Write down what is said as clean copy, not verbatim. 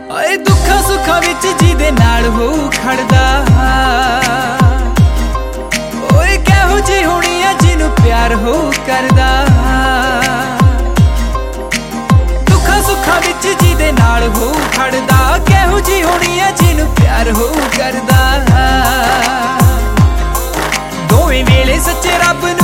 ਓਏ ਦੁੱਖਾਂ ਸੁੱਖਾਂ ਵਿੱਚ ਜਿਹਦੇ ਨਾਲ ਹੋਊ ਖੜਦਾ, ਓਏ ਕਿਹੋ ਜਿਹੀ ਹੋਣੀ ਆ ਜਿਹਨੂੰ ਪਿਆਰ ਹੋਊ ਕਰਦਾ। ਦੁੱਖਾਂ ਸੁੱਖਾਂ ਵਿੱਚ ਜਿਹਦੇ ਨਾਲ ਹੋਊ ਖੜਦਾ, ਕਿਹੋ ਜਿਹੀ ਹੋਣੀ ਆ ਜਿਹਨੂੰ ਪਿਆਰ ਹੋਊ ਕਰਦਾ। ਦੋਵੇਂ ਵੇਲੇ ਸੱਚੇ ਰੱਬ